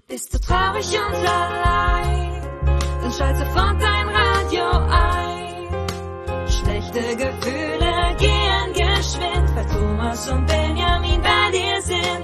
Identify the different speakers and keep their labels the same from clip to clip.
Speaker 1: Bist du traurig und allein, dann schalt sofort dein Radio ein. Schlechte Gefühle gehen geschwind, weil Thomas und Benjamin bei dir sind.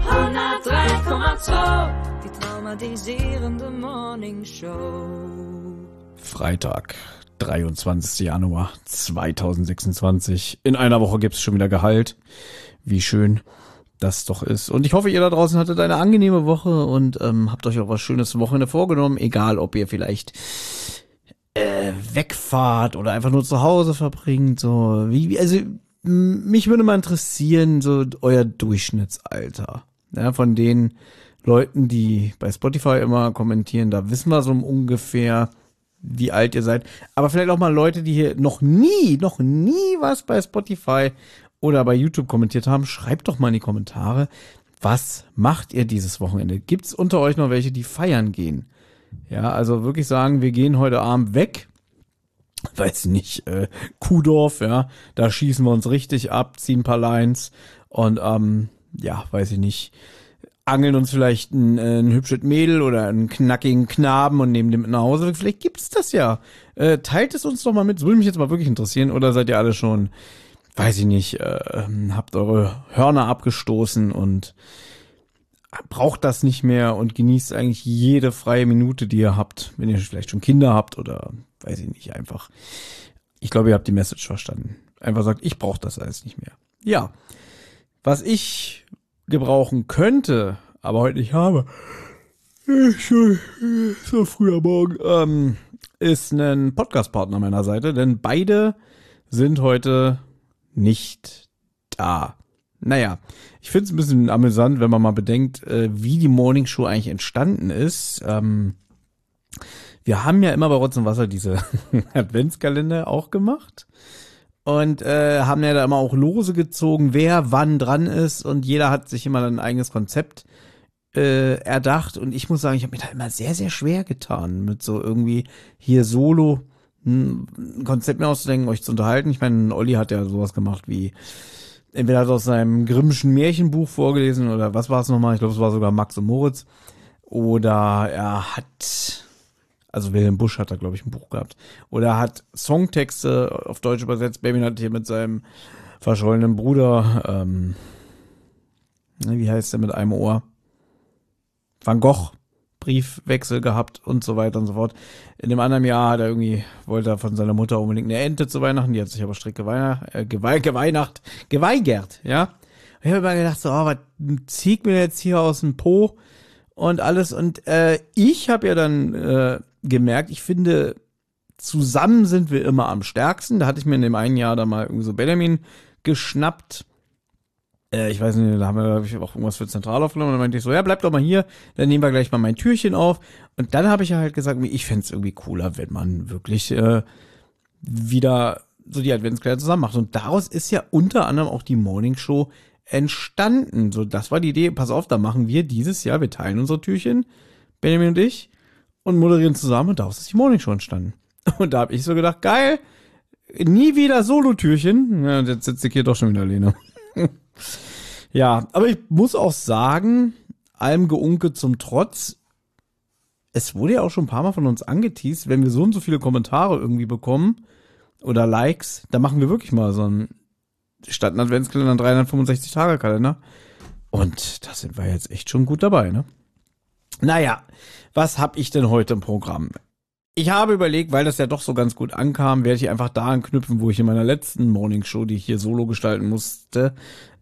Speaker 1: 103,2, die traumatisierende Morningshow.
Speaker 2: Freitag, 23. Januar 2026. In einer Woche gibt's schon wieder Gehalt. Wie schön das doch ist. Und ich hoffe, ihr da draußen hattet eine angenehme Woche und habt euch auch was Schönes Wochenende vorgenommen. Egal, ob ihr vielleicht wegfahrt oder einfach nur zu Hause verbringt. So also mich würde mal interessieren, so euer Durchschnittsalter. Ja, von den Leuten, die bei Spotify immer kommentieren, da wissen wir so ungefähr, wie alt ihr seid. Aber vielleicht auch mal Leute, die hier noch nie was bei Spotify oder bei YouTube kommentiert haben. Schreibt doch mal in die Kommentare, was macht ihr dieses Wochenende? Gibt's unter euch noch welche, die feiern gehen? Ja, also wirklich sagen, wir gehen heute Abend weg. Weiß nicht, Kuhdorf, ja, da schießen wir uns richtig ab, ziehen ein paar Lines und ja, weiß ich nicht, angeln uns vielleicht ein hübsches Mädel oder einen knackigen Knaben und nehmen den mit nach Hause. Vielleicht gibt's das ja. Teilt es uns doch mal mit. Das würde mich jetzt mal wirklich interessieren. Oder seid ihr alle schon, weiß ich nicht, habt eure Hörner abgestoßen und braucht das nicht mehr und genießt eigentlich jede freie Minute, die ihr habt, wenn ihr vielleicht schon Kinder habt oder weiß ich nicht, einfach. Ich glaube, ihr habt die Message verstanden. Einfach sagt, ich brauche das alles nicht mehr. Ja, was ich gebrauchen könnte, aber heute nicht habe, so früh am Morgen, ist ein Podcast-Partner an meiner Seite, denn beide sind heute nicht da. Naja, ich finde es ein bisschen amüsant, wenn man mal bedenkt, wie die Morning Show eigentlich entstanden ist. Wir haben ja immer bei Rotz und Wasser diese Adventskalender auch gemacht. Und haben ja da immer auch Lose gezogen, wer wann dran ist. Und jeder hat sich immer ein eigenes Konzept erdacht. Und ich muss sagen, ich habe mir da immer sehr, sehr schwer getan, mit so irgendwie hier solo ein Konzept mir auszudenken, euch zu unterhalten. Ich meine, Olli hat ja sowas gemacht wie, entweder hat er aus seinem Grimmschen Märchenbuch vorgelesen oder was war es nochmal? Ich glaube, es war sogar Max und Moritz. Oder er hat... Also Wilhelm Busch hat da, glaube ich, ein Buch gehabt. Oder hat Songtexte auf Deutsch übersetzt. Benjamin hat hier mit seinem verschollenen Bruder, wie heißt der mit einem Ohr? Van Gogh Briefwechsel gehabt und so weiter und so fort. In dem anderen Jahr hat er irgendwie, wollte er von seiner Mutter unbedingt eine Ente zu Weihnachten. Die hat sich aber strikt geweigert, ja. Ich habe immer gedacht, so, was zieht mir jetzt hier aus dem Po und alles. Und ich habe ja dann gemerkt, ich finde, zusammen sind wir immer am stärksten. Da hatte ich mir in dem einen Jahr da mal irgendwie so Benjamin geschnappt. Ich weiß nicht, da haben wir, glaube ich, auch irgendwas für zentral aufgenommen. Und dann meinte ich so, ja, bleib doch mal hier, dann nehmen wir gleich mal mein Türchen auf. Und dann habe ich ja halt gesagt, ich fände es irgendwie cooler, wenn man wirklich wieder so die Adventskleider zusammen macht. Und daraus ist ja unter anderem auch die Morning Show entstanden. So, das war die Idee. Pass auf, da machen wir dieses Jahr, wir teilen unsere Türchen, Benjamin und ich, und moderieren zusammen. Und daraus ist die Morning Show entstanden. Und da habe ich so gedacht, geil, nie wieder Solo-Türchen. Ja, jetzt sitze ich hier doch schon wieder alleine. Ja, aber ich muss auch sagen, allem Geunke zum Trotz, es wurde ja auch schon ein paar Mal von uns angeteast, wenn wir so und so viele Kommentare irgendwie bekommen oder Likes, da machen wir wirklich mal so einen statt ein Adventskalender 365-Tage-Kalender. Und da sind wir jetzt echt schon gut dabei, ne? Naja, was habe ich denn heute im Programm? Ich habe überlegt, weil das ja doch so ganz gut ankam, werde ich einfach da anknüpfen, wo ich in meiner letzten Morning Show, die ich hier solo gestalten musste,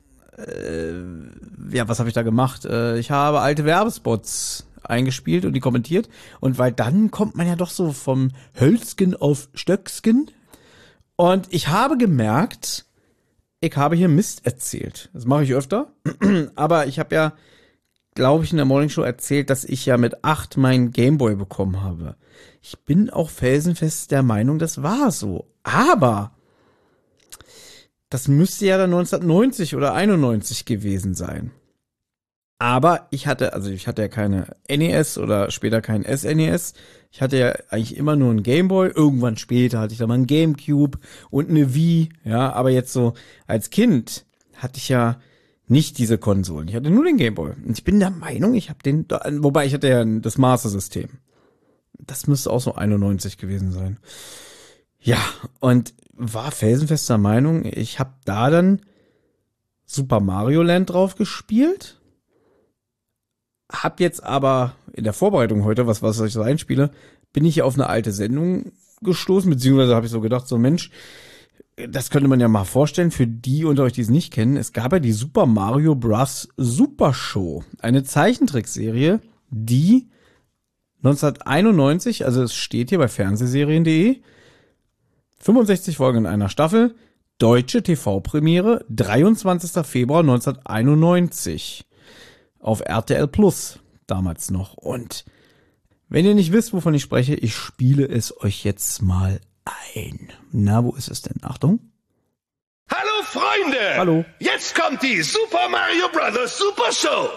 Speaker 2: ja, was habe ich da gemacht? Ich habe alte Werbespots eingespielt und die kommentiert. Und weil dann kommt man ja doch so vom Hölzgen auf Stöcksken. Und ich habe gemerkt, ich habe hier Mist erzählt. Das mache ich öfter. Aber ich habe ja, glaube ich, in der Morning Show erzählt, dass ich ja mit 8 meinen Gameboy bekommen habe. Ich bin auch felsenfest der Meinung, das war so. Aber das müsste ja dann 1990 oder 91 gewesen sein. Aber ich hatte ja keine NES oder später kein SNES. Ich hatte ja eigentlich immer nur einen Gameboy. Irgendwann später hatte ich dann mal einen Gamecube und eine Wii. Ja, aber jetzt so als Kind hatte ich ja Nicht diese Konsolen. Ich hatte nur den Gameboy. Und ich bin der Meinung, ich habe den, wobei ich hatte ja das Master-System. Das müsste auch so 91 gewesen sein. Ja, und war felsenfester Meinung, ich habe da dann Super Mario Land drauf gespielt. Hab jetzt aber in der Vorbereitung heute, was ich so einspiele, bin ich auf eine alte Sendung gestoßen, beziehungsweise habe ich so gedacht, so Mensch, das könnte man ja mal vorstellen, für die unter euch, die es nicht kennen, es gab ja die Super Mario Bros. Super Show, eine Zeichentrickserie, die 1991, also es steht hier bei Fernsehserien.de, 65 Folgen in einer Staffel, deutsche TV-Premiere, 23. Februar 1991 auf RTL Plus, damals noch. Und wenn ihr nicht wisst, wovon ich spreche, ich spiele es euch jetzt mal ein. Na, wo ist es denn? Achtung.
Speaker 3: Hallo Freunde!
Speaker 2: Hallo.
Speaker 3: Jetzt kommt die Super Mario Bros. Super Show!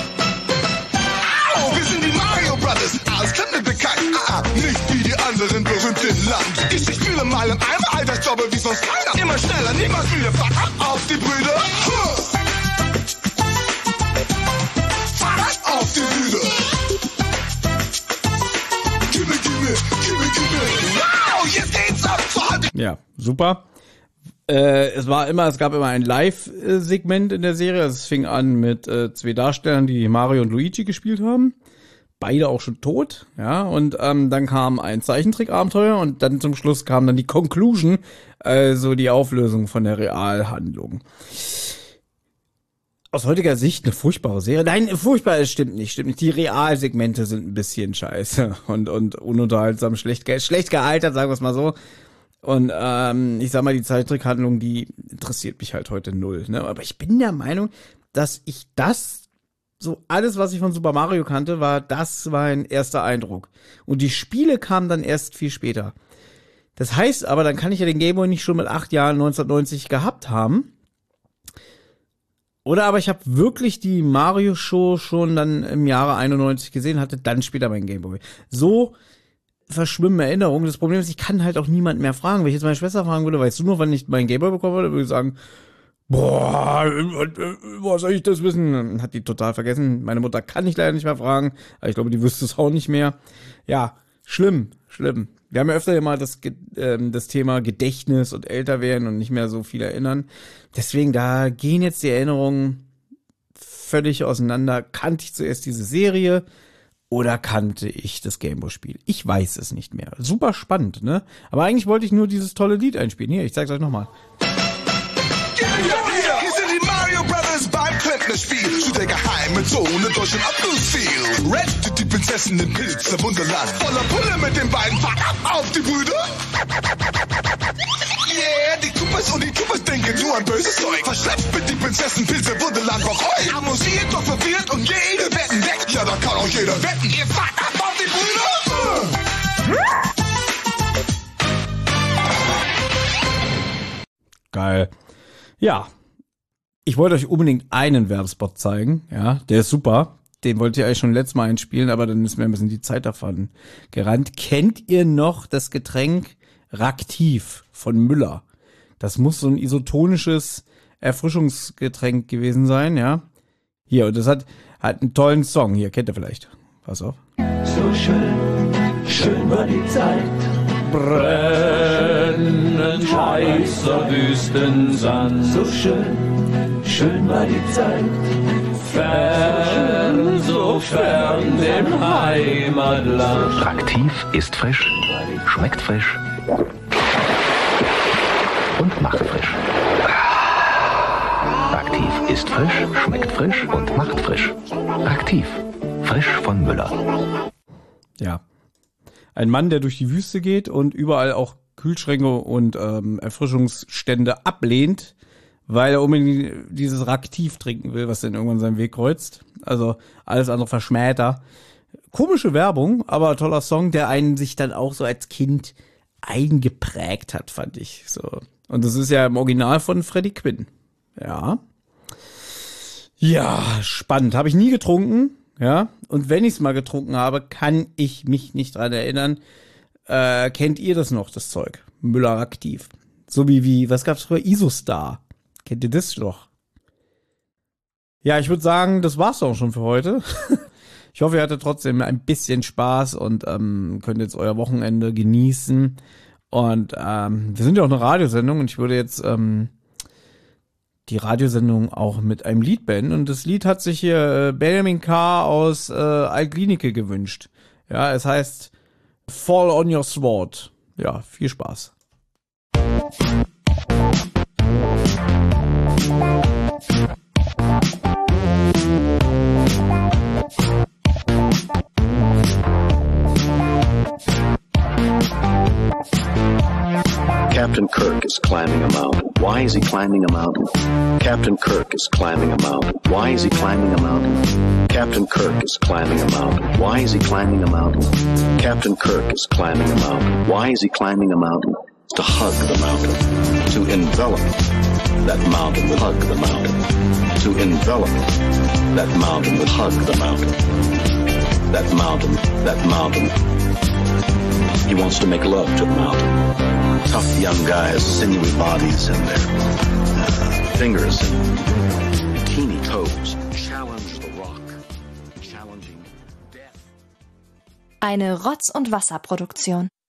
Speaker 4: Au, wir sind die Mario Brothers, alles kennt mir bekannt. Nicht wie die anderen berühmt im Land. Ich spiele mal im Eimer, Alltagsjobbe wie sonst keiner. Immer schneller, niemals müde, Fahrrad auf die Brüder. Fahrrad auf die Brüder. Gimme. Wow, jetzt geht's ab.
Speaker 2: Ja, super. Es gab immer ein Live-Segment in der Serie. Also es fing an mit 2 Darstellern, die Mario und Luigi gespielt haben. Beide auch schon tot, ja. Und dann kam ein Zeichentrick-Abenteuer und dann zum Schluss kam dann die Conclusion, also die Auflösung von der Realhandlung. Aus heutiger Sicht eine furchtbare Serie. Nein, furchtbar, es stimmt nicht. Die Realsegmente sind ein bisschen scheiße und ununterhaltsam, schlecht gealtert, sagen wir es mal so. Und ich sag mal, die Zeichentrickhandlung, die interessiert mich halt heute null. Ne? Aber ich bin der Meinung, dass ich so alles, was ich von Super Mario kannte, das war ein erster Eindruck. Und die Spiele kamen dann erst viel später. Das heißt aber, dann kann ich ja den Game Boy nicht schon mit 8 Jahren 1990 gehabt haben. Oder aber ich habe wirklich die Mario-Show schon dann im Jahre 91 gesehen, hatte dann später mein Game Boy. So verschwimmen Erinnerungen. Das Problem ist, ich kann halt auch niemanden mehr fragen. Wenn ich jetzt meine Schwester fragen würde, weißt du noch, wann ich meinen Game Boy bekommen würde, würde ich sagen, boah, woher soll ich das wissen? Hat die total vergessen. Meine Mutter kann ich leider nicht mehr fragen, aber ich glaube, die wüsste es auch nicht mehr. Ja, schlimm. Wir haben ja öfter mal das Thema Gedächtnis und älter werden und nicht mehr so viel erinnern. Deswegen, da gehen jetzt die Erinnerungen völlig auseinander. Kannte ich zuerst diese Serie oder kannte ich das Gameboy-Spiel? Ich weiß es nicht mehr. Super spannend, ne? Aber eigentlich wollte ich nur dieses tolle Lied einspielen. Hier, ich zeig's euch nochmal.
Speaker 4: Hier sind die Mario Brothers beim Klempnerspiel. Zu der geheimen Zone durch den Abflussfield. Red, die Prinzessin im Pilzerwunderland. Voller Pulle mit den beiden, fahrt ab auf die Brüder. Yeah, die Koopas und die Koopas denken nur an böses Zeug. Verschleppt mit die Prinzessin Pilzerwunderland noch heu. Amüsiert doch verwirrt und jede Wetten weg. Ja, da kann auch jeder wetten. Ihr fahrt ab auf die Brüder.
Speaker 2: Geil. Ja, ich wollte euch unbedingt einen Werbespot zeigen, ja, der ist super. Den wollte ich eigentlich schon letztes Mal einspielen, aber dann ist mir ein bisschen die Zeit davon gerannt. Kennt ihr noch das Getränk Raktiv von Müller? Das muss so ein isotonisches Erfrischungsgetränk gewesen sein, ja. Hier, und das hat einen tollen Song, hier, kennt ihr vielleicht. Pass auf.
Speaker 5: So schön war die Zeit. Brennend heißer Wüstensand. So schön war die Zeit. Fern, so fern dem Heimatland.
Speaker 6: Raktiv ist frisch, schmeckt frisch und macht frisch. Raktiv ist frisch, schmeckt frisch und macht frisch. Raktiv, frisch von Müller.
Speaker 2: Ja. Ein Mann, der durch die Wüste geht und überall auch Kühlschränke und Erfrischungsstände ablehnt, weil er unbedingt dieses Raktiv trinken will, was dann irgendwann seinen Weg kreuzt. Also alles andere verschmäht er. Komische Werbung, aber toller Song, der einen sich dann auch so als Kind eingeprägt hat, fand ich. So. Und das ist ja im Original von Freddie Quinn. Ja. Ja, spannend. Habe ich nie getrunken. Ja. Und wenn ich es mal getrunken habe, kann ich mich nicht dran erinnern. Kennt ihr das noch, das Zeug? Müller Aktiv. So wie was gab's früher? Isostar. Kennt ihr das noch? Ja, ich würde sagen, das war's auch schon für heute. Ich hoffe, ihr hattet trotzdem ein bisschen Spaß und könnt jetzt euer Wochenende genießen. Und wir sind ja auch eine Radiosendung und ich würde jetzt die Radiosendung auch mit einem Lied beenden. Und das Lied hat sich hier Benjamin K. aus Altklinike gewünscht. Ja, es heißt Fall on Your Sword. Ja, viel Spaß.
Speaker 6: Captain Kirk is climbing a mountain. Why is he climbing a mountain? Captain Kirk is climbing a mountain. Why is he climbing a mountain? Captain Kirk is climbing a mountain. Why is he climbing a mountain? Captain Kirk is climbing a mountain. Why is he climbing a mountain? To hug the mountain. To envelop that mountain with hug the mountain. To envelop that mountain with hug the mountain. That mountain. He wants to make love to the mountain. Tough young guys, sinewy bodies and their fingers and teeny toes challenge the rock, challenging death.
Speaker 7: Eine Rotz- und Wasserproduktion.